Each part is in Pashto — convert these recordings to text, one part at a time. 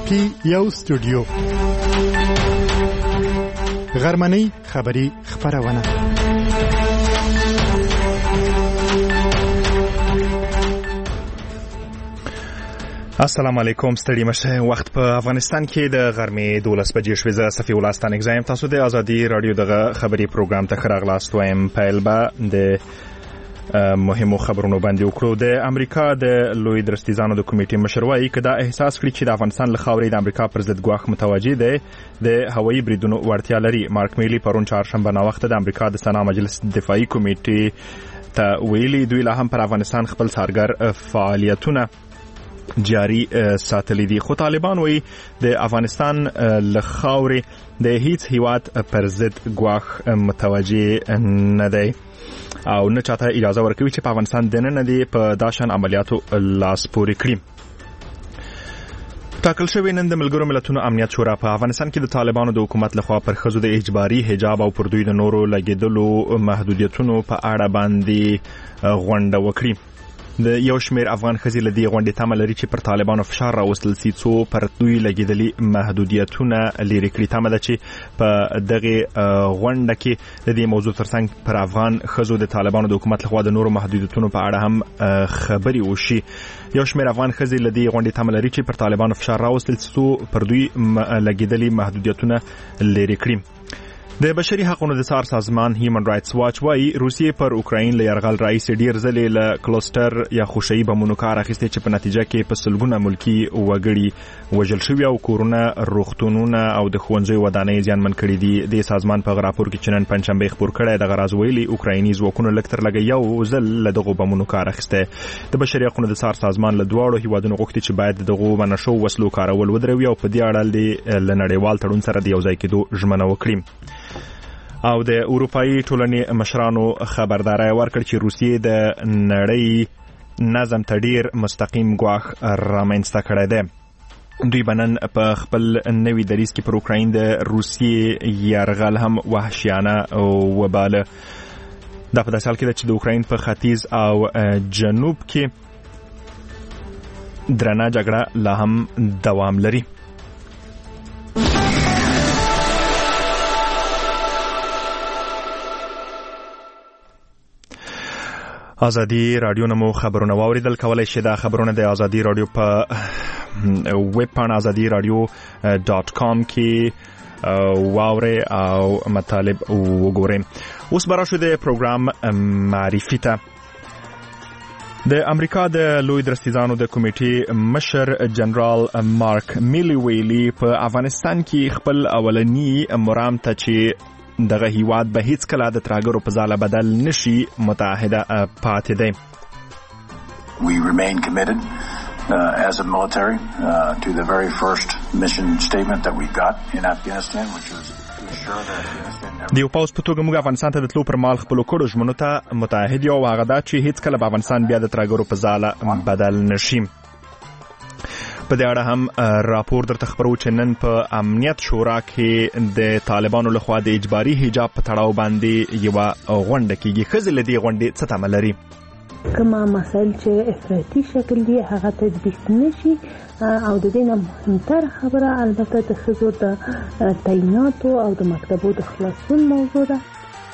کې یو استودیو غرمنۍ خبری خبرونه السلام علیکم ستړي مشه وخت په افغانستان کې د غرمې 12 بجې شوې زه صفي ولستان اگزایم تاسو د ازادي رادیو دغه خبري پروګرام ته خراغلاست وایم پیلبه د مهمو خبرونو باندې وکړو. د امریکا د لوی درستیزانو د کمیټې مشر وايي کدا احساس کړی چې د افغانستان له خاورې د امریکا پر ضد ګواښ متوجه دی د هوایي بریدونو وړتیا لري. مارک میلی پرون چهارشنبه ناوخته د امریکا د سنا مجلس دفاعي کمیټې ته ویلي دوی لا هم پر افغانستان خپل څارګر فعالیتونه جاری ساتلی دي. خو طالبان وایي د افغانستان له خاورې د هیڅ هیواد پر ضد ګواښ متوجه نه دی او نه چاته اجازه ورکوي چې په افغانستان دننه دی په داشن عملیاتو لاس پورې کړي. ټاکل شوی نن د ملګرو ملتونو امنیت شورا په افغانستان کې د طالبانو د حکومت لخوا پر ښځو د اجباري حجاب او پر دوی د نورو لګیدلو محدودیتونو په اړه باندې غونډه وکړي. د یو شمیر افغان ښځې له دې غونډې تمه لري چې پر طالبانو فشار راوستل سي څو پر دوی لګیدلي محدودیتونه لرې کړي. تمه ده چې په دغه غونډه کې د دې موضوع ترڅنګ پر افغان ښځو د طالبانو د حکومت لخوا د نورو محدودیتونو په اړه هم خبري وشي. یو شمیر افغان ښځې له دې غونډې تمه لري چې پر طالبانو فشار راوستل څو پر دوی لګیدلي محدودیتونه لرې کړي. د بشري حقوقو د څار سازمان هیومن رائټس واچ وايي روسیې پر اوکراین له یرغل راهیسې ډیر ځلې له کلوسټر یا خوشي بمونو کار اخیستی چې په نتیجه کې په سلګونه ملکی وګړي وژل شوي او کورونه روغتونونه او د ښوونځیو ودانۍ زیانمن کړي دي. د سازمان په راپور کې چې نن پنځشنبه خبر کړی د غراز ویلي اوکرایني ځواکونو لکتر لګي یو ځل له دغه بمونو کار اخیسته. د بشري حقوقو د څار سازمان له دواړو هیوادونو غوښتي چې باید دغه منشو وسلو کارول ودروي او په دې اړه له نړیوال تړون سره د یو ځای کېدو ژمنه وکړي. او د اروپאי ټولنې مشرانو خبرداري ورکړ چې روسیې د نړۍ نظم ته ډیر مستقیم ګواښ رامنځته کړی دی. دوی بنن په خپل نوي دریځ کې پر اوکراین د روسیې یرغل هم وحشیانه وباله. دا په داسې حال کې ده چې د اوکراین په ختیځ او جنوب کې درنه جګړه لا هم دوام لري. ازادي رادیو نمو خبرونه واوریدل. کولای شئ دا خبرونه د ازادي رادیو په ویب پاڼه azadi.radio.com کې واوري او مطالب وګورئ. اوس براشو د پروګرام معرفي ته. د امریکا د لوی درستیزانو د کمیټې مشر جنرال مارک میلی ویلي په افغانستان کې خپل اولنی مرام ته چې دغه هیواد به هیڅ کله د ترهګرو په ځاله بدل نشي متحده پاتې دی. We remain committed as a military to the very first mission statement that we got in Afghanistan, which was to ensure that Afghanistan د پاوس په توګه موږ افغانستان ته د تلو پر مال خپل کړو ژمنو ته متحد یو هغه دا چې هیڅ کله به افغانستان بیا د ترهګرو په ځاله بدل نشي. په دې اړه هم راپور درته خبرو چې نن په امنیت شورا کې د طالبانو لخوا د اجباري حجاب په تړاو باندې یو غونډه کېږي. ښځې له دې غونډې څه تمه لري؟ کومه مسایل چې افراطي شکل دي هغه تطبیق نشي او د دې نه مهمتره خبره البته د ښځو د تعیناتو او د مکتبو د خلاصون موضوع ده.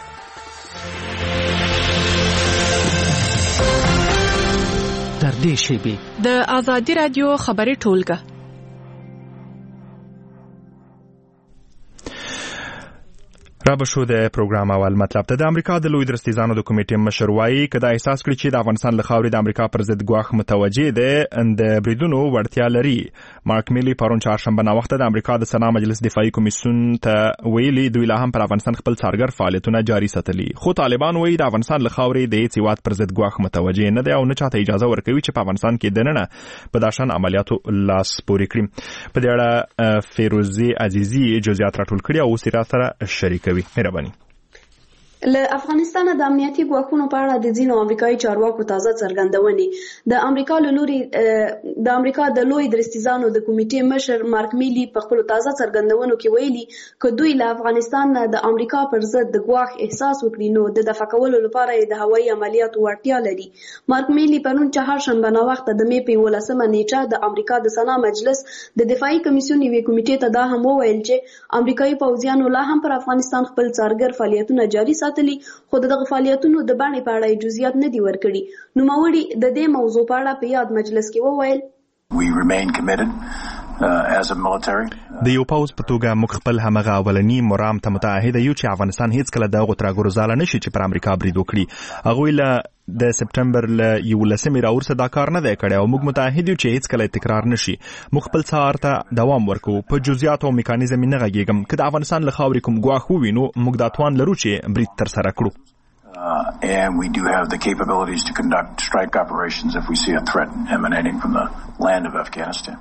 در دې شیبې د ازادي رادیو خبري ټولګه را بشو د پروګرام اول مطلب ته. د امریکا د لوی درستیزانو د کمیټې مشر وايي کدا احساس کړی چې د افغانستان له خاورې د امریکا پر ضد ګواښ متوجه دی د بریدونو وړتیا لري. مارک میلی پرون چهارشنبه ناوخته د امریکا د سنا مجلس دفاعي کمیسیون ته ویلي دوی لا هم پر افغانستان خپل څارګر فعالیتونه جاري ساتلي. خو طالبان وایي د افغانستان له خاورې د هیڅ هیواد پر ضد ګواښ متوجه نه دی او نه چاته اجازه ورکوي چې په افغانستان کې دننه په داشن عملیاتو لاس پورې کړي. په دې اړه فیروزي عزیزي جزئیات راټول کړي او اوس یې سره شریکوي. مهرباني. له افغانستان د امنیتي ګواښونو په اړه د ځینو امریکایي چارواکو تازه څرګندونې د امریکا له لوري د امریکا د لوی درستیزانو د کمیټې مشر مارک میلی په خپل تازه څرګندونو کې ویلي چې دوی له افغانستان نه د امریکا پر ضد د ګواښ احساس وکړي نو د دفاع کولو لپاره د هوایي عملیاتو وړتیا لري. مارک میلی پرون چهارشنبه ناوخته د می په 18 نیټه د امریکا د سنا مجلس د دفاعي کمیسیون یوې کمیټې ته دا هم وویل چې امریکایي پوځیانو لا هم پر افغانستان خپل څارګر فعالیتونه جاري خو دغه فعالیتونو د باندې په اړه جزئیات نه دي ورکړي. نوموړي د دې موضوع په اړه په یاد مجلس کې وویل We remain committed as a military. د یو پاوز په توګه موږ خپل همغه اولنی مرام ته متعهد یو چې افغانستان هیڅ کله د غوتراګورو زاله نشي چې پر امریکا برید وکړي. هغه له د سپټمبر له 11 راورسه دا کار نه دی کړی او موږ متعهد یو چې هیڅ کله تکرار نشي. موږ خپل څار ته دوام ورکو په جزئیات او میکانیزم نه غږیږم که د افغانستان له خاورې کوم ګواښ ووینو موږ دا توان لرو چې برید تر سره کړو. And we do have the capabilities to conduct strike operations if we see a threat emanating from the land of Afghanistan.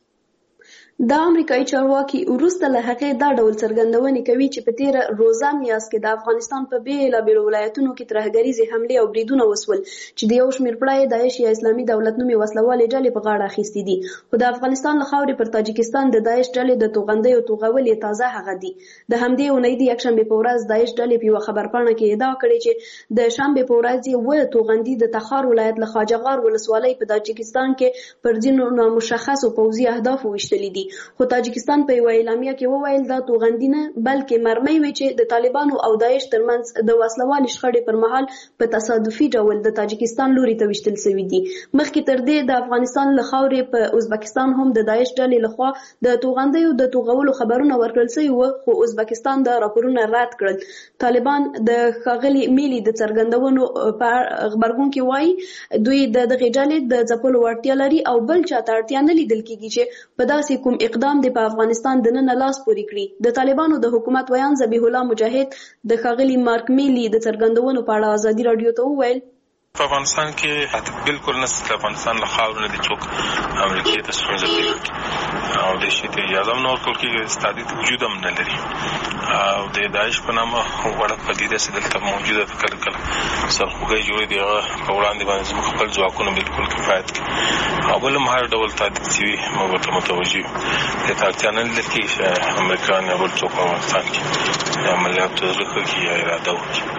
د امریکایي چارواکي وروسته له هغې دا ډول څرګندونې کوي چې په تیره روزه میاشت کې د افغانستان په بېلابېلو ولایتونو کې ترهګریزې حملې او بریدونه وسول چې د یو شمېر پړه داعش یا اسلامي دولت نومې وسلوالې ډلې په غاړه اخیستې دي. خو د افغانستان له خاورې پر تاجکستان د داعش ډلې د توغندیو توغول تازه هغه دي. د همدې اونۍ د یکشنبې په ورځ داعش ډلې په یوه خبرپاڼه کې ادعا کړې چې د شنبې په ورځ یې توغندي د تخار ولایت له خواجهغار ولسوالۍ په تاجکستان کې پر ځینو نامشخصو پوځي اهدافو ویشتلي دي. خو تاجکستان په یوه اعلامیه کې وویل دا توغندي نه بلکې مرمۍ وي چې د طالبانو او داعش ترمنځ د وسلوالې شخړې پر مهال په تصادفي ډول د تاجکستان لوري ته ویشتل شوي دي. مخکې تر دې د افغانستان له خاورې په ازبکستان هم د داعش ډلې لخوا د توغندیو د توغولو خبرونه ورکړل شوي وو خو ازبکستان دا راپورونه رد کړل. طالبان د ښاغلي میلی د څرګندونو په غبرګون کې وایي دوی د دغې ډلې د ځپلو وړتیا لري او بل چاته اړتیا نه لیدل کېږي چې په داسې کوم اقدام په افغانستان د نن لاس پوري کړی. د طالبانو د حکومت ویان ذبیح الله مجاهد د ښاغلي مارک میلی د څرګندونو په اړه ازادي رادیو ته وویل په افغانستان کې بالکل نشته افغانستان له خاورې نه د څوک امریکا ته ستونزه پیښ او د شي ته اجازه نه ورکول کېږي ستادي وجود هم نه لري او د داعش په نامه وړه پدیده چې دلته موجوده کله کله سرخوږی جوړې دی په وړاندې باندې زموږ خپل ځواکونه بالکل کفایت کوي او بل هم هر ډول تهدید شوي موږ ورته متوجه یو. د اړتیا نه لري چې امریکایان یا بل څوک افغانستان کې د عملیاتو زړه کړي یا اراده وکړي.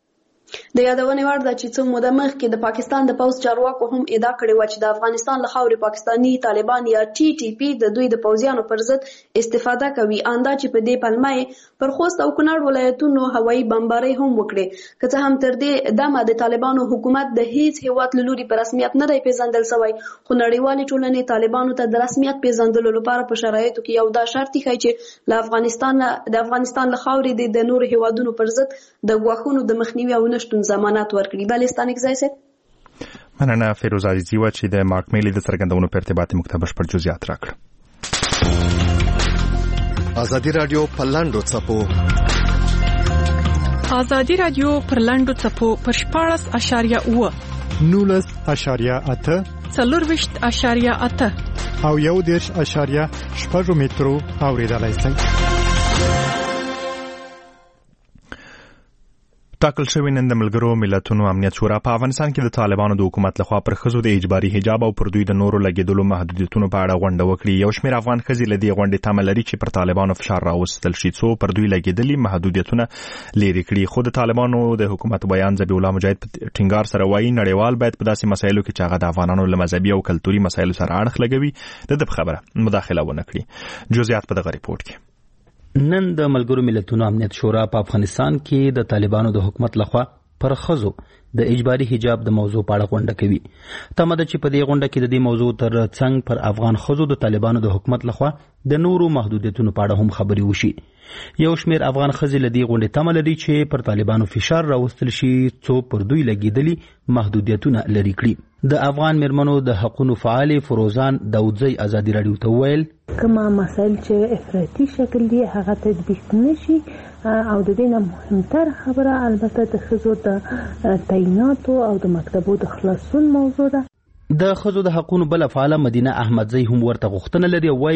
د یادونې وړ ده چې څو موده مخکې د پاکستان د پوځ چارواکو هم ادعا کړې وه چې د افغانستان له خاورې پاکستاني طالبان یا ټي ټي پي د دوی د پوځیانو پر ضد استفاده کوي. اندا چې په دې پلمه یې پر خوست او کونړ ولایتونو هوایي بمبارۍ هم وکړې. که څه هم تر دې دمه د طالبانو حکومت د هیڅ هیواد له لوري په رسمیت نه دی پیژندل شوی خو نړیوالې ټولنې طالبانو ته د رسمیت پیژندلو لپاره په شرایطو کې یو دا شرط ښیي چې له افغانستان له خاورې د نورو هیوادونو پر ضد د ګواښونو د مخنیوي او نشتون ضمانت ورکړي. بلستانک ځای مننه فیروز عزیزی و چې د مارک میلی د څرګندونو په ارتباط مکتبش پر جزئیات راکړه. ازادي رادیو په لاندو څپو ازادي رادیو پر لاندو څپو پر 14.8 19.8 40.8 او 1.8 مترو اوریدلای شئ. ټاکل شوی نن د ملګرو ملتونو امنیت شورا په افغانستان کې د طالبانو د حکومت لخوا پر ښځو د اجباري حجاب او پر دوی د نورو لګیدلو محدودیتونو په اړه غونډه وکړي. یو شمېر افغان ښځې له دې غونډې تمه لري چې پر طالبانو فشار راوستل شي څو پر دوی لګیدلي محدودیتونه لرې کړي. خو د طالبانو د حکومت بیان ذبیح الله مجاهد په ټینګار سره وایي نړیوال باید په داسې مسایلو کې چې هغه د افغانانو له مذهبي او کلتوري مسایلو سره اړخ لګوي د په خبره مداخله ونه کړي. جزئیات په دغه ریپورت کې. نن د ملګرو ملتونو امنیت شورا په افغانستان کې د طالبانو د حکومت لخوا پر ښځو د اجباري حجاب د موضوع په اړه غونډه کوي. تمه ده چې په دې غونډه کې د دې موضوع تر څنګ پر افغان ښځو د طالبانو د حکومت لخوا د نورو محدودیتونو په اړه هم خبرې وشي. یو شمېر افغان ښځې له دې غونډې تمه لري چې پر طالبانو فشار راوستل شي څو پر دوی لګېدلي محدودیتونه لرې کړي. د افغان میرمنو د حقونو فعالې فروزان داودزی ازادي راډیو ته وویل کومه مسایل چې افراطي شکل دي هغه تطبیق نشي او د دې نه مهمتر خبره البته د ښځو د تعیناتو او د مکتبو د خلاصون موضوع ده. د ښځو د حقونو بل فعاله مدینه احمدزی هم ورته غوښتنه لري او وایي چې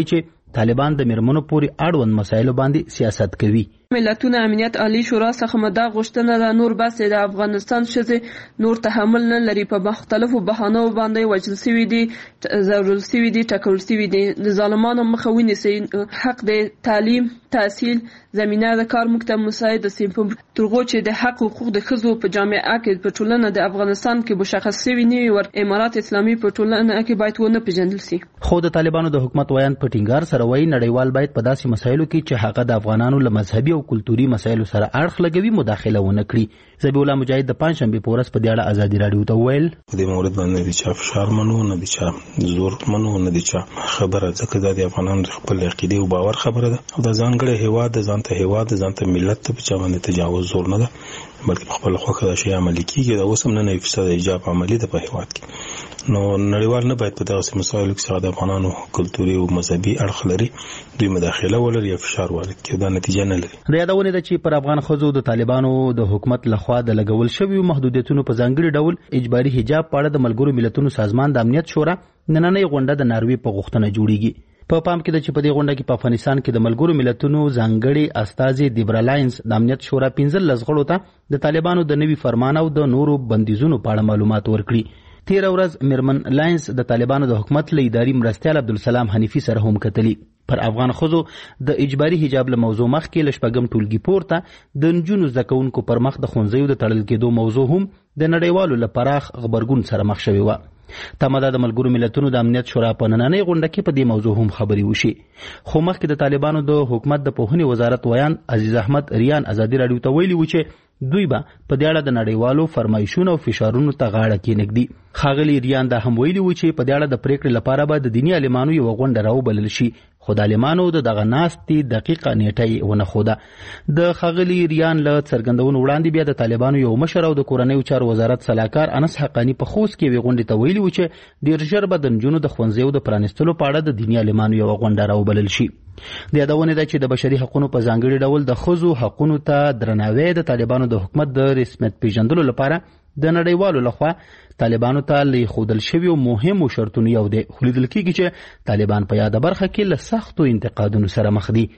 طالبان د میرمنو پورې اړوند مسایلو باندې سیاست کوي. ملتونه امنیت عالی شورا څخه مدا غوښتنه ده نور بس د افغانستان ښځې نور تحمل نه لري په مختلفو بهانو باندې وژل شوي دي ضروري شوي دي ټکول شوي دي د ظالمانو مخه ونیسي حق د تعلیم تحصیل زمینه د کار مکتب مساعد سیم ترغو چې د حق حقوق د ښځو په جامعه کې په ټولنه د افغانستان کې مشخص شوي نه ور امارات اسلامي په ټولنه کې باید ونه پیژندل شي. خو د طالبانو د حکومت ویان په ټینګار سره وایي نړیوال باید په داسې مسایلو کې چې هغه د افغانانو له مذهبي او کلتوري مسایلو سره اړخ لګوي مداخله ونه کړي. ذبیح الله مجاهد د پنځشنبه په ورځ په دې اړه ازادي رادیو ته ویل په دې مورد باندې د چا فشار منو نه د چا زور منو نه د چا خبره ځکه د افغانانو خپل عقیده او باور خبره ده او د ځانګړي هیواد ځانته هیواد ځانته ملت ته په چا باندې تجاوز زور نه ده بلکې خپل خوخه د شی عملي کیږي دا اوس هم نه 1% ایجاب عملي ده په هیواد کې. نو نړیوال نه باید په دغه مسایلو کې د افغانانو کلتوري او مذهبي اړخ لري دوی مداخله ولري یا فشار ولري دا نتیجه نه لري. د یادونه ده چې پر افغان ښځو د طالبانو د حکومت لخوا د لګول شویو محدودیتونو په ځانګړي ډول اجباري حجاب په اړه د ملګرو ملتونو سازمان د امنیت شورا نننۍ غونډه د ناروې په غوښتنه جوړیږي. په پام کې ده چې په دې غونډه کې په افغانستان کې د ملګرو ملتونو ځانګړي استازي دیبرالاینس د امنیت شورا 15 غړو ته د طالبانو د نوي فرمان او د نورو بندیزونو په اړه معلومات ورکړي. تیر ورځ میرمن لاینس د طالبانو د حکومت له اداري مرستیال عبدالسلام حنیفي سره هم کتلی. پر افغان ښځو د اجباري حجاب له موضوع مخکې له شپږم ټولګي پورته د نجونو زده کوونکو پر مخ د ښوونځیو د تړل کېدو موضوع هم د نړیوالو له پراخ غبرګون سره مخ شوې وه. تمه د ملګرو ملتونو د امنیت شورا په نننۍ غونډه کې په دې موضوع هم خبرې وشي. خو مخکې د طالبانو د حکومت د پوهنې وزارت ویان عزیز احمد ریان ازادي رادیو ته ویلي و چې دوی به په دې اړه د نړیوالو فرمایشونو او فشارونو ته غاړه کېنږدي. ښاغلي ریان دا هم ویلي و چې په دې اړه د پریکړې لپاره به د دیني عالمانو یوه غونډه راوبلل شي خو د عالمانو د دغه ناستې دقیقه نیټه یې ونه ښوده. د ښاغلي ریان له څرګندونو وړاندې بیا د طالبانو یو مشر او د کورنیو چارو وزارت سلاکار انس حقانی په خوست کې یوې غونډې ته ویلي و چې ډېر ژر به د نجونو د ښوونځیو د پرانیستلو په اړه د دیني عالمانو یوه غونډه راوبلل شي. د یادونه ده چې د بشري حقوقو په ځانګړي ډول د ښځو حقوقو ته درناوی د طالبانو د حکومت د رسمیت پیژندلو لپاره د نړیوالو لخوا طالبانو ته لیکودل شویو مهمو شرطونو یو دی. خو لیدل کېږي چې طالبان په یاده برخه کې له سختو انتقادونو سره مخ دي.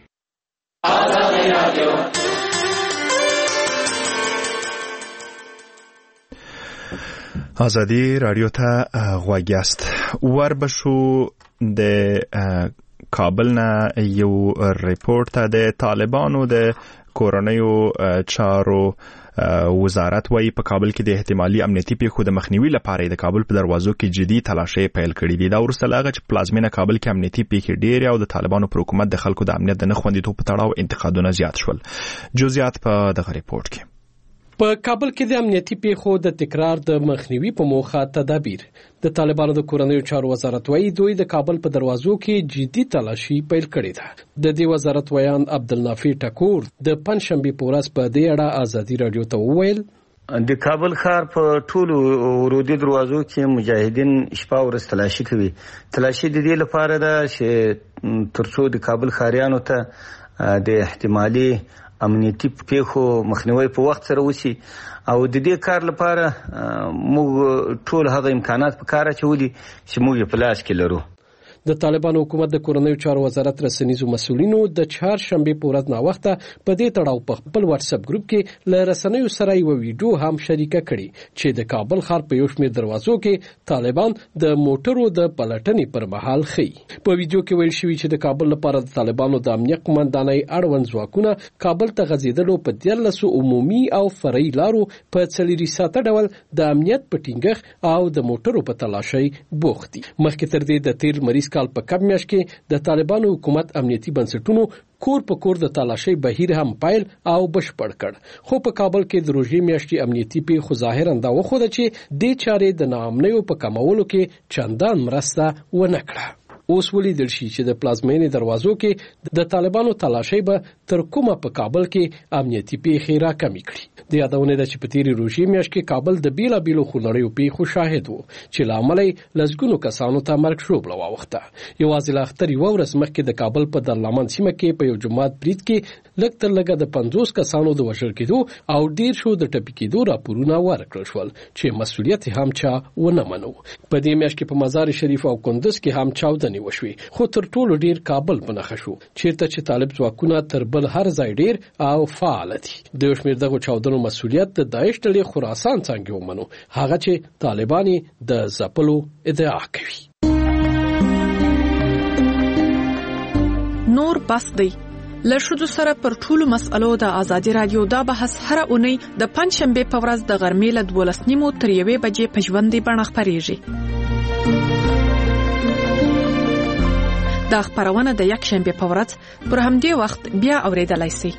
ازادي رادیو ته غوږ یاست. وربشو د کابل نه یو ریپورت د طالبانو د کورنیو چارو وزارت وايي په کابل کې د احتمالي امنیتي پیښو د مخنیوي لپاره د کابل په دروازو کې جدي تلاشي پیل کړې دي. دا وروسته لاغه چې پلازمینه کابل کې امنیتي پیښې ډېرې او د طالبانو پر حکومت د خلکو د امنیت د نه خوندیتوب په تړاو انتقادونه زیات شول. جزئیات په دغه ریپورت کې. په کابل کې د امنیتي پیښو د تکرار د مخنیوي په موخه تدابیر د طالبانو د کورنیو چارو وزارت وايي دوی د کابل په دروازو کې جدي تلاشي پیل کړې ده. د دې وزارت ویان عبدالنافع ټکور د پنځشنبه په ورځ په دې اړه ازادي رادیو ته وویل د کابل ښار په ټولو ورودي دروازو کې مجاهدین شپه ورځ تلاشي کوي. تلاشي د دې لپاره ده چې ترڅو د کابل ښاریانو ته د احتمالي امنیتي پیښو مخنیوي په وخت سره وشي او د دې کار لپاره موږ ټول هغه امکانات په کار اچولي چې موږ یې په لاس کې لرو. د طالبانو حکومت د کورنیو چارو وزارت رسنیزو مسؤلینو د چهارشنبه په ورځ ناوخته په دې تړاو په خپل واتس اپ ګروپ کې له رسنیو سره یو ویډیو هم شریکه کړي چې د کابل ښار په یو شمېر دروازو کې طالبان د موټرو د پلټنې پر مهال ښيي. په ویډیو کې ویل شوی چې د کابل لپاره د طالبانو د امنیت قومندانۍ اړوند ځواکونه کابل ته غځېدلو په 13 عمومي او فرعي لارو په 4 ساعته ډول د امنیت په ټینګښ او د موټرو په تلاشي بوخت دي. مخکې تر دې د تیر مریض کال په کم میاشت کې د طالبانو حکومت امنیتي بنسټونو کور په کور د تلاشي بهیر هم پایل او بشپړ کړ. خو په کابل کې د روژې میاشتې امنیتي پیښو ظاهرا دا وښوده چې دې چارې د ناامنیو په کمولو کې چندان مرسته ونه کړه. اوس ولیدل شي چې د پلازمینې دروازو کې د طالبانو تلاشي به تر کومه په کابل کې امنیتي پیښې راکمې کړي. د یادونه ده چې په تیری روژې میاشت کې کابل د بیلابیلو خونړیو پیښو شاهد وو چې لامل یې لزګونو کسانو ته مرګ ژوبله واوښته. یوازې له اختر یوه ورځ مخکې د کابل په درلمان سیمه کې په یو جومات برید کې لږ تر لږه د 50 کسانو د وژل کېدو او ډیر شو د ټپي کېدو راپورونه ورکړل شول چې مسؤلیت هم چا ونه منو. په دې میاشت کې په مزار شریف او کندز کې هم چاودنې وشوې، خو تر ټولو ډیر کابل په نښه شو چیرته چې طالب ځواکونه تر بل هر ځای ډیر او فعال دي. د شمیر دغه چاودنو مسؤلیت د داعش ډلې خراسان څنګه ومنو، هغه چې طالبان د ځپلو ادعا کوي. نور بس دی له ښځو سره پر ټولو مسألو د ازادي رادیو دا بحث هر اونۍ د پنځشنبه په ورځ د غرمې له 12:30 تر 1 بجې په ژوندۍ بڼه خپرېږي. دا خبرونه د یکشنبه په ورځ پر همدې وخت بیا اوریدلای شئ.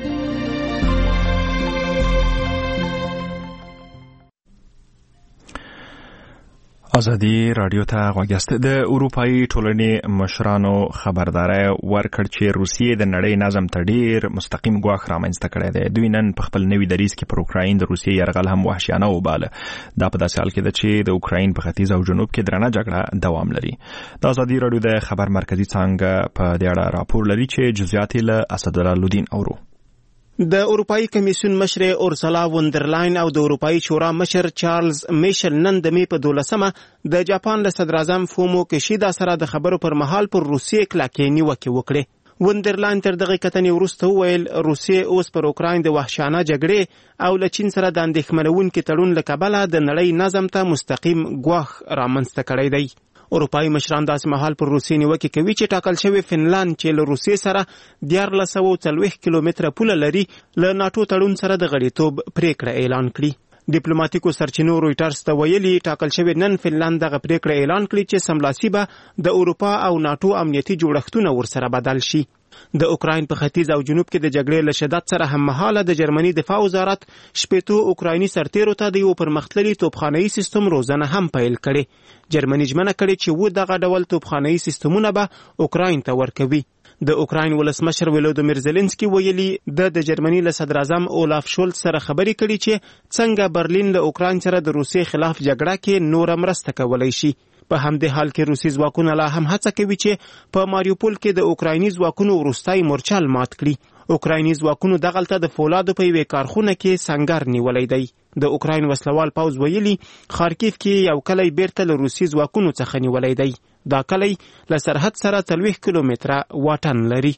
ازادي رادیو ته غوږیاست. د اروپאי ټولنې مشرانو خبرداري ورکړ چې روسیې د نړۍ نظم ته ډیر مستقیم ګواښ رامنځته کړی دی. دوی نن په خپل نوي دریځ کې پر اوکراین د روسیې یرغل هم وحشیانه وباله. دا په داسې حال کې ده چې د اوکراین په ختیځ او جنوب کې درنه جګړه دوام لري. د ازادي رادیو د خبر مرکزی څنګه په دې اړه راپور لري چې جزئیات له اسدالله اورو. د اروپאי کمیسیون مشر اورسولا وندرلاین او د اروپאי شورا مشر چارلز میشل نن د می په 12مه د جاپان له صدر اعظم فومو کیشیدا سره د خبرو پر مهال پر روسیې کلکې نیوکه وکړه. وندرلاین تر دغه کتنې وروسته ویل روسیې اوس پر اوکراین د وحشیانه جګړې او له چین سره د اندېښمنونکي تړون له کبله د نړۍ نظم ته مستقیم ګواښ رامنځته کړی دی. اروپאי مشران داسې مهال پر روسیې نیوکه کوي چې ټاکل شوی فنلند چې له روسیې سره 1440 کیلومتره پوله لري له ناتو تړون سره د غړیتوب پریکړه اعلان کړي. ډیپلوماټیکو سرچینو رويټرز ته ویلي ټاکل شوی نن فنلند دغه پریکړه اعلان کړي چې سملاسي به د اروپا او ناتو امنیتي جوړښتونه ورسره بدل شي. د اوکراین په ختیځ او جنوب کې د جګړې له شدت سره هم مهاله د جرمني دفاع وزارت شپېتو اوکرایني سرتیرو ته د یو پرمختللي توپخانه‌ایي سیستم روزنه هم پیل کړي. جرمني ژمنه کړې چې و دغه ډول توپخانه‌ایي سیستمونه به اوکراین ته ورکوي. د اوکراین ولسمشر ولودیمیر زيلنسکي ویلي د جرمني له صدر اعظم اولاف شولټ سره خبرې کړي چې څنګه برلین له اوکراین سره د روسیې خلاف جګړه کې نور مرسته کولای شي. په همدې حال کې روسي ځواکونه لا هم هڅه کوي چې په ماریوپول کې د اوکرایني ځواکونو وروستۍ مورچل مات کړي. اوکرایني ځواکونو دغلته د فولادو په یوې کارخونه کې سنگر نیولای دی. د اوکراین وسلوال پوځ ویلي خارکیف کې یو کلی بیرته له روسي ځواکونو څخه نیولای دی. دا کلی له سرحد سره 30 کیلومتره واټن لري.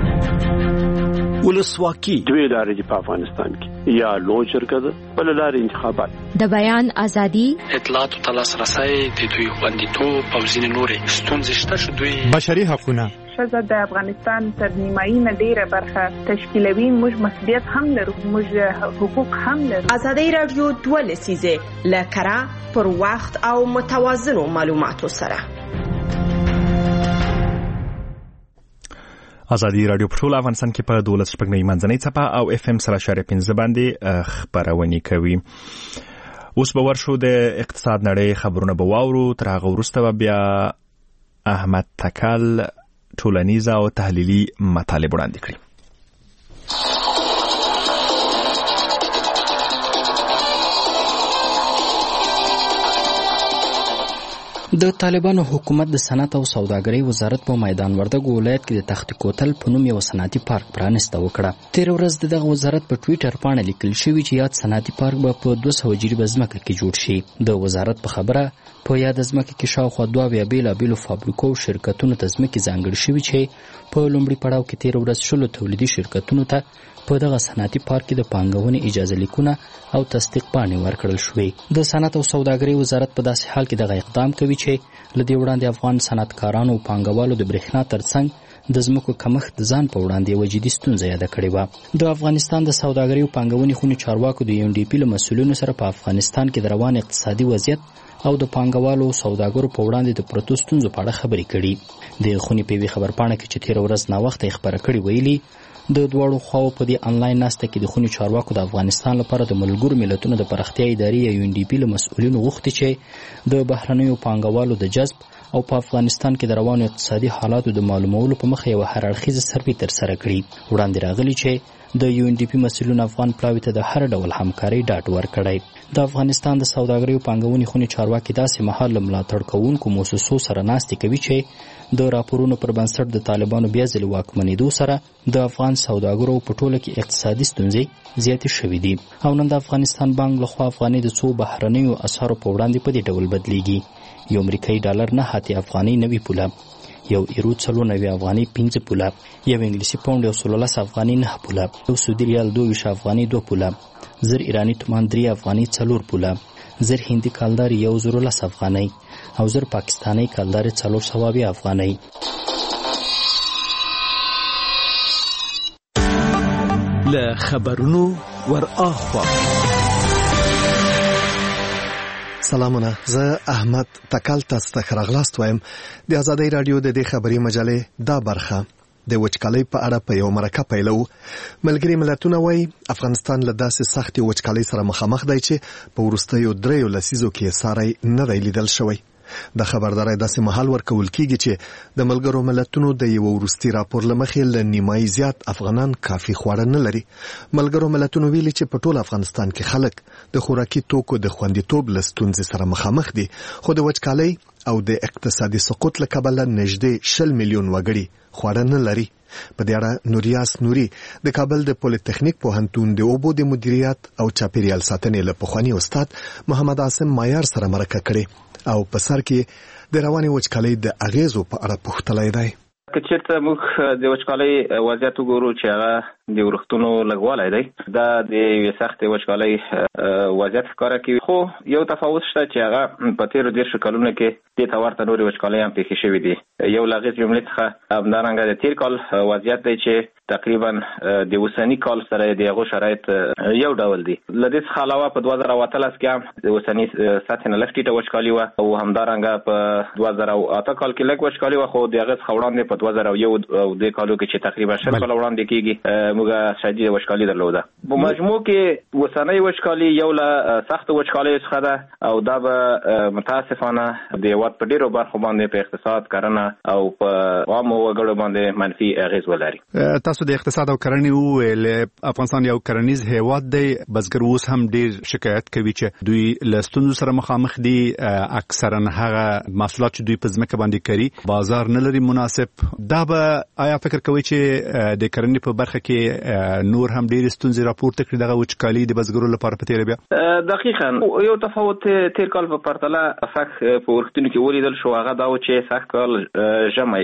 ولسواکي دوی لارې دي په افغانستان کې، یا لوی شرکت بل لارې انتخابات، د بیان ازادي، اطلاعات او لاسرسي د دوی خوندیتوب او ځینې نورې ستونزې شته چې دوی بشري حقوقونه ښځه د افغانستان تر نیمایي نه ډیره برخه تشکیلوي. موږ مسؤلیت هم لرو، موږ حقوق هم لرو. ازادي رادیو 2 لسیزه لکره پر وخت او متوازنو معلوماتو سره. ازادي رادیو په ټول افغانستان کې په 12 شپږمې منځنۍ څپه او اف ام 3.5 باندې خبرونه کوي. اوس به ورشو د اقتصاد نړۍ خبرونه به واورو. تر هغه وروسته بیا احمد تکل ټولنیز او تحلیلي مطالب وړاندې کړي. د طالبانو حکومت د صنعت او سوداګرۍ وزارت په میدان وردګ ولایت کې د تخت کوتل په نوم یو صنعتي پارک پرانسته وکړه. تیر ورځ دغه وزارت په ټویټر باندې لیکل شوی چې یاد صنعتي پارک به په 200 جریبه ځمکه کې جوړ شي. د وزارت په خبره په یاد ځمکه کې شاوخوا 2 بیلابیلو فابریکو او شرکتونو ته ځمکې ځانګړې شوي چې په لومړي پړاو کې تیر ورځ 10 تولیدي شرکتونو ته په دغه صنعتي پارک کې د پانګونې اجازه لیکونه او تصدیق پاڼې ورکړل شوې. د صنعت او سوداګرۍ وزارت په داسې حال کې دغه اقدام کوي چې لدې وړاندې افغان صنعتکارانو او پانګوالو د برېښنا ترڅنګ د ځمکو کمښت د ځان په وړاندې یوه جدي ستونزه یاده کړې وه. د افغانستان د سوداګرۍ او پانګونې خونې چارواکو د UNDP له مسؤلینو سره په افغانستان کې د روان اقتصادي وضعیت او د پانګوالو او سوداګرو په وړاندې د پروتو ستونزو په اړه خبرې کړي. د خونې په یوې خبرپاڼه کې چې تېره ورځ ناوخته یې خپره کړې ویلي د دواړو خواو په دې انلاین ناسته کې د خونې چارواکو د افغانستان لپاره د ملګرو ملتونو د پراختیا ادارې یا UNDP له مسؤلینو غوښتي چې د بهرنیو پانګوالو د جذب او په افغانستان کې د روانو اقتصادي حالاتو د معلومولو په مخه یوه هر اړخیزه سروې ترسره کړي. وړاندې راغلي چې د UNDP مسؤلین افغان پلاوي ته د هر ډول همکاري ډاډ ورکړی. د افغانستان د سوداګرۍ او پانګونې خونې چارواکي داسې مهال له ملاتړ کوونکو موسسو سره ناستې کوي چې د راپورونو پر بنسټ د طالبانو بیا ځلې واکمنېدو سره د افغان سوداګرو په ټوله کې اقتصادي ستونزې زیاتې شوې دي. او نن د افغانستان بانک لخوا افغانۍ د څو بهرنیو اسعارو په وړاندې په دې ډول بدلیږي. یو امریکایي ډالر 9 اتیا افغانۍ 90 پوله، یو ایرو 94 افغانۍ 5 پوله، یو انګلیسي پاونډ 113 افغانۍ 9 پوله، یو سعودي ریال 22 افغانۍ 2 پوله، زر ایرانی تومان 3 افغانۍ 4 پوله، زر هندي کالدار 110 افغانۍ او زر پاکستاني کالدار 400 افغانۍ. له خبرونو ور اخوا سلامونه، زه احمد تکل تاسو ته راغلاست وایم. د آزادۍ رادیو د دې خبري مجلې دا برخه د وچکالۍ په اړه په یو مرکه پیلو. ملګري ملتونه وایي افغانستان له داسې سختې وچکالۍ سره مخامخ دی چې په وروستیو 3 لسیزو کې ساری نه دی لیدل شوی. د خبرداري داسې محل ورکول کیږي چې د ملګرو ملتونو د یو وروستي راپور لمخې له نیمایي زیات افغانان کافي خواړه نه لري. ملګرو ملتونو ویلي چې په ټول افغانستان کې خلک د خوراکي توکو د خوندیتوب له ستونزې سره مخامخ دي، خو د وچکالۍ او د اقتصادي سقوط له کبله نږدې 20 میلیون وګړي خواړه نه لري. په دې اړه نوریاس نوري د کابل د پولیټیکنیک پوهنتون د اوبو د مدیریت او چاپیریال ساتنې له پخوانی استاد محمد عاصم مایار سره مرکه کړې او په سر کې د رواني وچکالۍ د اغیزو په اړه پوښتلای دی. که چېرته موږ د وچکالۍ وضعیت وګورو چې هغه د ورښتونو لږوالی دی، دا د یوې سختې وچکالۍ وضعیت ښکاره کوي. خو یو تفاوت شته چې هغه په تېرو 10 کلونو کې دې ته ورته نورې وچکالۍ هم پېښې شوې دي. یو له هغې جملې څخه همدارنګه د تېر کال وضعیت دی چې تقریبا د اوسني کال سره د هغو شرایط یو ډول دي. له دې څخه علاوه په 2018 کې هم د اوسني سطحې نه لږ ټیټه وچکالي وه او همدارنګه په 2008 کال کې لږ وچکالي وه، خو د هغې څخه وړاندې په 2001 او 2 کالو کې چې تقریبا 10 کاله وړاندې کېږي موږ شدید وچکالي درلوده. په مجموع کې اوسنۍ وچکالي یو له سخت وچکالۍ څخه ده او دا به متاسفانه د هېواد په ډېرو برخو باندې په اقتصاد، کرنه او په عامو وګړو باندې منفي اغېز ولري. تاسو د اقتصاد او کرنې وویل افغانستان یو کرنیز هیواد دی، بزګر اوس هم ډېر شکایت کوي چې دوی له ستونزو سره مخامخ دي. اکثرا هغه محصولات چې دوی په ځمکه باندې کوي بازار نه لري مناسب. دا به آیا فکر کوي چې د کرنې په برخه کې نور هم ډېر ستونزې راپورته کړي دغه وچکالي د بزګرو لپاره په تیره بیا؟ دقیقاً یو تفاوت تیر کال په پرتله سخت په ورښتونو کې ولیدل شو. هغه دا و چې سخت کال ژمی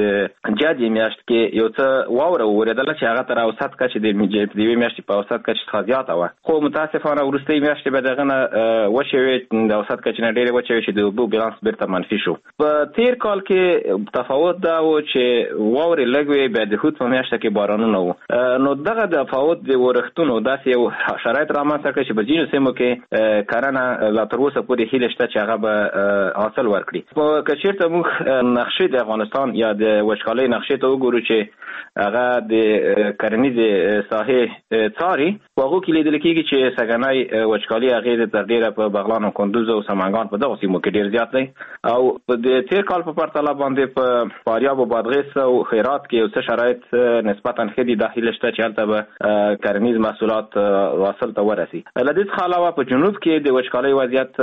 د جدي میاشت کې یو څه واوره وریدله چې هغه تر اوسط کچې د یوې میاشتې په اوسط کچې څخه زیاته وه، خو متاسفانه وروستۍ میاشتې به دغه نه وچې وې، د اوسط کچې نه ډېرې وچې وې چې د اوبو بیلانس بیرته منفي شو. په تیر کال کې تفاوت دا و چې واورې لږ وې، بیا د هوت په میاشته کې بارانونه وو. نو دغه تفاوت د ورښتونو داسې یو شرایط رامنځته کړ چې په ځینو سیمو کې کرنه لا تر اوسه پورې هیله شته چې هغه به حاصل ورکړي. که چېرته موږ نقشې د افغانستان یا د وچکالۍ نقشې ته وګورو چې هغه د کرنیزې ساحې څاري، په هغو کې لیدل کېږي چې سږنی وچکالي اغېز تر ډېره په بغلان او کندوز او سمنګان په دغو سیمو کې ډېر زیات دی او د تېر کال په پرتله باندې په فاریاب او بادغیس او خیرات کې یو څه شرایط نسبتا ښه دي. دا هیله شته چې هلته به کرنیز محصولات حاصل ته ورسي. له دې څخه علاوه په جنوب کې د وچکالۍ وضعیت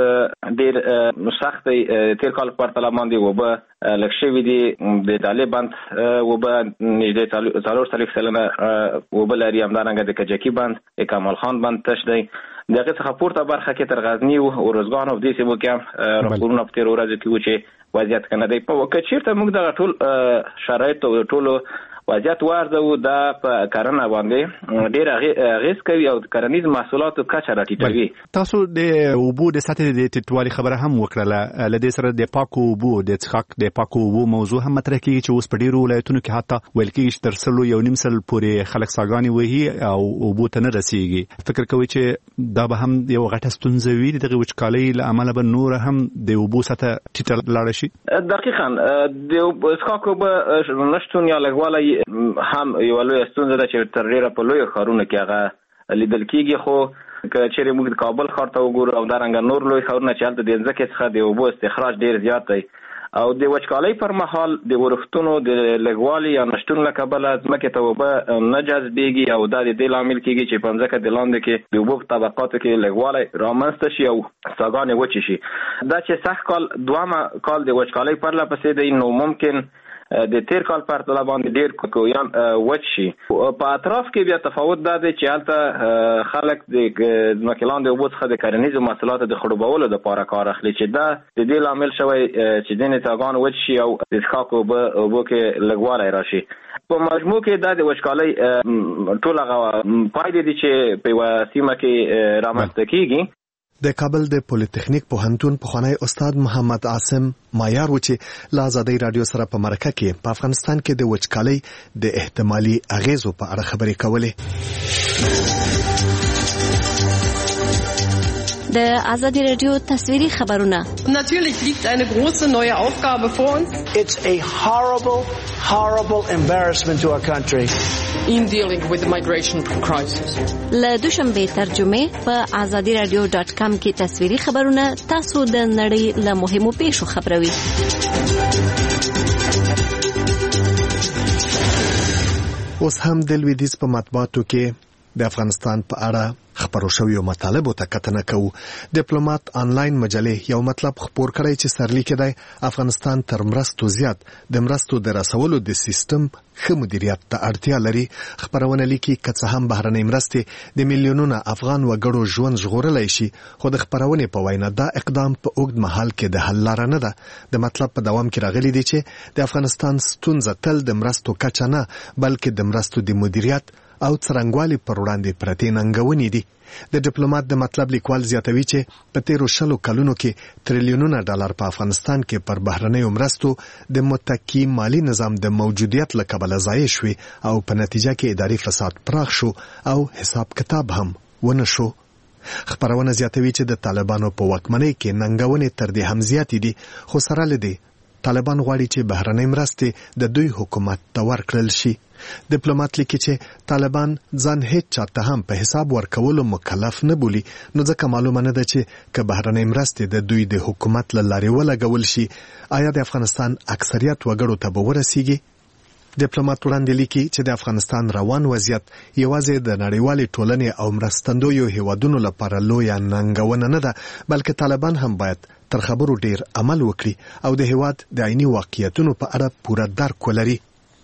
ډېر سخت دی. تېر کال په پرتله باندې اوبه لږ شوي دي. د دالې بند اوبه نږدې 4 سلنه اوبه لري، همدارنګه د کجکي بند، د کمال خان بند تش دی. د هغې څخه پورته برخه کې تر غزني او ارزګان او دې سیمو کې هم راپورونه په تېرو ورځو کې وو چې وضعیت ښه نه دی. که چېرته موږ دغه ټول شرایط او ټولو وضعیت وارزوو، دا په کرنه باندې ډېر اغېز کوي او د کرنیز محصولاتو کچه راټیټوي. تاسو د اوبو د سطحې د ټیټوالي خبره هم وکړله. له دې سره د پاکو اوبو د څښاک د پاکو اوبو موضوع هم مطرح کېږي چې اوس په ډېرو ولایتونو کې حتی ویل کېږي چې تر 1.5 پورې خلک څاګانې وهي او اوبو ته نه رسېږي. فکر کوئ چې دا به هم یو غټه ستونزه وي د دغې وچکالۍ له امله به نور هم د اوبو سطحه ټیټه لاړه شي؟ دقیقاً د څښاک اوبه نشتون یا لږوالی هم یو لوی ستونزه ده چې تر ډیره په لوی ښارونو کې هغه لیدل کېږي. خو که چېرې موږ د کابل ښار ته وګورو او همدارنګه نور لوی ښارونه چې هلته د ځمکې څخه د اوبو استخراج ډېر زیات دی او د وچکالۍ پر مهال د ورښتونو د لګوالي یا نشټون له کبله ځمکې ته اوبه نه جذبېږي او دا د دې لامل کېږي چې په ځمکه د لاندې کې د اوبو په طبقاتو کې لګوالی رامنځته شي او څاګانې وچې شي. دا چې سخت کال دوامه کال د وچکالۍ پرله پسې دی، نو ممکن د تیر کال په پرتله باندې ډېر کوکویان وچ شي. په اطراف کې بیا تفاوت دا دی چې هلته خلک د ځمکې لاندې اوبو څخه د کرنیزو محصولاتو د خړوبولو دپاره کار اخلي، چې دا د دې لامل شوی چې ځینې څاګانې وچ شي او د څښاک اوبو کې لږوالی راشي. په مجموع کې دا د وچکالۍ ټول هغه پایلې دي چې په یوه سیمه کې رامنځته کېږي. د کابل د پولیټیکنیک پوهنتون پخوانی استاد محمد عاصم مایار و چې له ازادۍ رادیو سره په مرکه کې په افغانستان کې د وچکالۍ د احتمالي اغیزو په اړه خبرې کولې. د ازادۍ رادیو تصویري خبرونه. Natürlich liegt eine große neue Aufgabe vor uns. It's a horrible embarrassment to our country. In dealing with the migration crisis. له دوشنبه ترجمه په azadiradio.com کې تصویري خبرونه تاسو د نړۍ له مهمو پیښو خبروي. اوس هم د لویدیځ په مطبوعاتو کې د افغانستان په اړه خبرو شویو مطالبو ته کتنه کوو. ډیپلوماټ آنلاین مجلې یو مطلب خپور کړی چې سرلیک دی افغانستان تر مرستو زیات د مرستو د رسولو د سیستم ښه مدیریت ته اړتیا لري. خبرونه لیکي که څه هم بهرنۍ مرستې د میلیونونو افغان وګړو ژوند ژغورلی شي، خو د خپرونې په وینا دا اقدام په اوږد مهال کې د حل لاره نه ده. د مطلب په دوام کې راغلی دی چې د افغانستان ستونزه تل د مرستو کچه نه بلکې د مرستو د مدیریت او څرنګوالي پر وړاندې پرتې ننګونې دي. د ډیپلوماټ د مطلب لیکوال زیاتوي چې په تیرو 100 کلونو کې تریلیونونه ډالر په افغانستان کې پر بهرنیو مرستو د متکی مالی نظام د موجودیت له کبله ضایع شوي او په نتیجه کې اداري فساد پراخ شو او حساب کتاب هم ونه شو. خبرونه زیاتوي چې د طالبانو په واکمنۍ کې ننګونې تر دې هم زیاتې دي، خو سره له دې طالبان غواړي چې بهرنۍ مرستې د دوی حکومت ته ورکړل شي. ډیپلوماټ لیکي چې طالبان ځان هیڅ چاته هم په حساب ورکولو مکلف نه بولي، نو ځکه معلومه نه ده چې که بهرنۍ مرستې د دوی د حکومت له لارې ولګول شي آیا د افغانستان اکثریت وګړو ته به ورسیږي. ډیپلوماټ وړاندې لیکي چې د افغانستان روان وضعیت یوازې د نړیوالې ټولنې او مرستندویو هیوادونو لپاره لویه ننګونه نه ده، بلکې طالبان هم باید تر خبرو ډیر عمل وکړي او د هیواد د عیني واقعیتونو په اړه پوره درک ولري.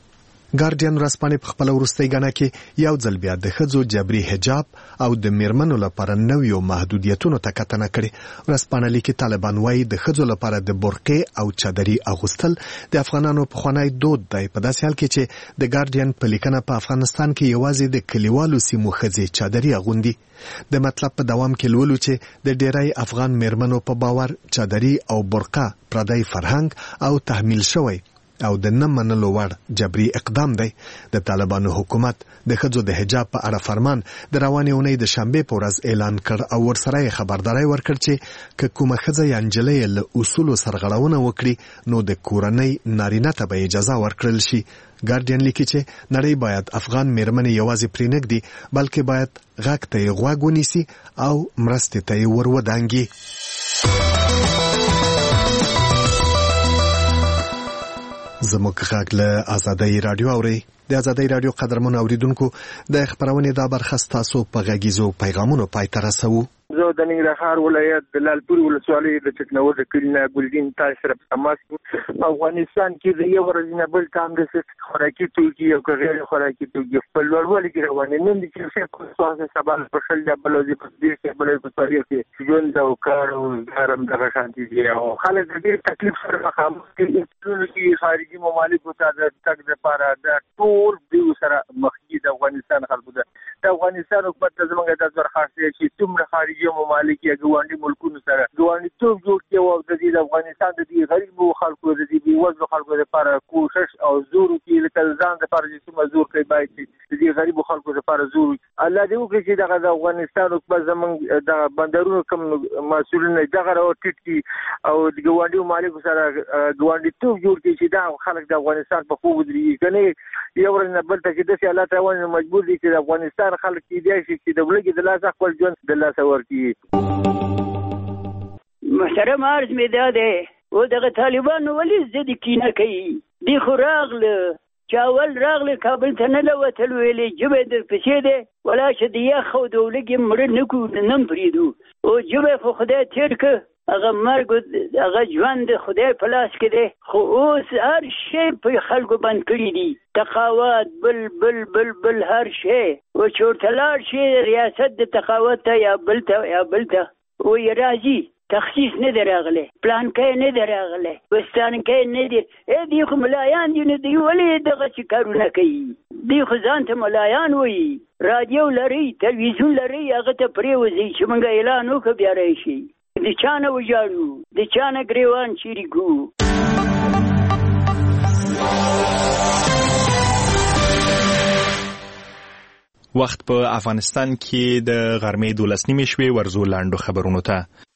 ګارډین ورځپاڼې په خپل وروستۍ غاڼه کې یو ځل بیا د ښځو جبري حجاب او د میرمنو لپاره نویو محدودیتونو ته کتنه کړې. ورځپاڼه لیکي طالبان وایي د ښځو لپاره د برقې او چادري اغوستل د افغانانو پخوانی دود دی، په داسې حال کې چې د ګارډین په لیکنه په افغانستان کې یوازې د کلیوالو سیمو ښځې چادري اغوندي. د مطلب په دوام کې لولو چې د ډیری افغان میرمنو په باور چادري او برقه پردی فرهنګ او تحمیل شوی او د نه منلو وړ جبري اقدام دی. د طالبانو حکومت د ښځو د حجاب په اړه فرمان د روانې اونۍ د شنبې په ورځ اعلان کړ او ورسره یې خبرداری ورکړ چې که کومه ښځه یا نجلۍ له اصولو سرغړونه وکړي نو د کورنۍ نارینه ته به اجازه ورکړل شي. ګارډین لیکي چې نړۍ باید افغان میرمنې یوازې پرېنږدي بلکې باید غږ ته یې غوږ ونیسي او مرستې ته یې ورودانګي. زموږ غږ له ازادۍ رادیو اوري. د ازادۍ رادیو قدرمن اوریدونکو د خبرونې دا برخه ستاسو په غږیزو پیغامونو پای ته رسوو. زه د ننګرهار ولایت د لالپور ولسوالۍ د ټکنور د کلینه ګلدین تاسو سره په تماس کې افغانستان کې د یو ورځې بل تام د خوراکي توکي او غیر خوراکي توکي په لوړوالي کې روانې نن د چې څه سبا په شل د بلوزي په دې کې بلې په تاریخ کې ژوند او کار او ګرم د شانتي دي او خلک ډېر تکلیف سره مخامخ دي. خارجي ممالکو ته د تګ لپاره د ټول دیو سره مخکې د افغانستان خلکو د افغانستان حکومت ته زموږ د درخواست چې څومره خارجي ممالک یا ګاونډي ملکونو سره ګاونډیتوب جوړ کړي او د دې افغانستان د دې غریبو خلکو د دې بېوزلو خلکو لپاره کوشش او زور وکړي لکه ځان لپاره چې څومره زور کوي باید د دې غریبو خلکو لپاره زور وکړي. الله دې وکړي چې دغه د افغانستان حکومت زموږ د بندرونو کوم مسؤلین دغه راوټیټ کړي او د ګاونډي ممالکو سره ګاونډیتوب جوړ کړي چې دا خلک د افغانستان په خوب ودرېږي. کنه یو ورځ نه بل ته چې داسې حالات روان مجبور دي چې د افغانستان خلک کېدای شي چې د ولږې د لاسه خپل ژوند د لاسه ورکړي. محترم عرض می داده او دغه طالبانو ولې زده کینه کوي دی خو راغله چاول راغله کابل ته نه لوتل ویلې جبه در پسې ده ولا چې د یخ او د ولګي مړ نه کو نن پریدو او جبه خو خدای تیر که هغه مرګ هغه ژوند خدای په لاس کې دی خو اوس هر شی په خلکو بند کړي دي تقاوت بل بل بل بل هر شی او چورته لاړ شي ریاست د تقاوت ته یا بل ته او یې راځي تخصیص نه دراغله پلان کې نه دراغله وستان کې نه دی دی خو ملایان دي نه دی ولې دغه چې کارونه کوي دی خو ځان ته ملایان وایي رادیو لري تلویزیون لري هغه ته پریوځي چې موږ اعلان وکړو بیا راشي د چانه وجاړو د چانه گریوان چیرې ګو وخت په افغانستان کې د غرمې 12 نیمې شوې ورزو لاندو خبرونو ته